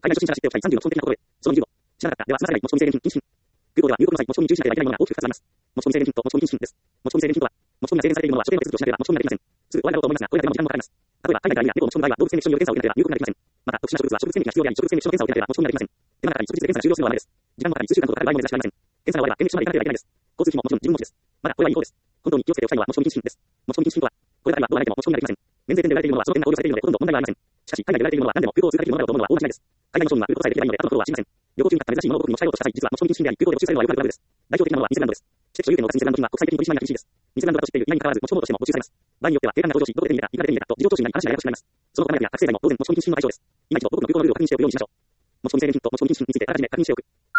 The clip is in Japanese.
海外初心者ら知っておきたい36本的なことへ。その20号。知らなかった。では、済ませない持ち込み制限品禁止品。空港では入国の際、持ち込みに注意しなければいけないものが大きく2つあります。持ち込み制限品と持ち込み禁止品です。持ち込み制限品とは、持ち込みが制限されているものは所定の手続きをしなければ持ち込みができません。すぐ終わりだろうと思いますが、これだけでも時間もかかります。例えば、海外から犬や猫を持ち込む場合は、動物検疫所による検査を受けなければ入国ができません。また、特殊な植物は植物検疫が必要であり、植物検疫所の検査を受けなければ持ち込みができません。手間かかり、即日で検査が終了するのはダメです。時間もかかり、数週間とかかかる場合も珍しくありません。検査の終わりは検疫所まで行かなければいけないです。交通費ももちろん自分持ちです。まだ、これはいい方です。本当に気をつけておきたいのは持ち込み禁止品です。持ち込み禁止品とは、これだけはどうあがいても持ち込みができません。免税店で売られているものはその点が考慮されているのでほとんど問題はありません。しかし、海外で売られているものは何でも空港を通過できるものだと思うのは大間違いです。海外の商品は売ることさえできればいいので、後のことは知りません。旅行中に買った珍しいものを僕に持ち帰ろうとした際、実は持ち込み禁止品であり、空港で没収されるのはよくあるトラブルです。代表的なものは偽ブランドです。知的所有権を持つ偽ブランド品は国際的に取締りが厳しいです。偽ブランドだと知っている今にかかわらず持ち込もうとしても没収されます。場合によっては警官が登場し、どこで手に入れた、いくらで手に入れたと事情聴取になり話がややこしくなります。その他のやつや覚醒剤も当然持ち込み禁止品の対象です。今一度僕の空港のルールを確認しておくようにしましょう。持ち込み制限品と持ち込み禁止品についてあらかじめ確認しておく。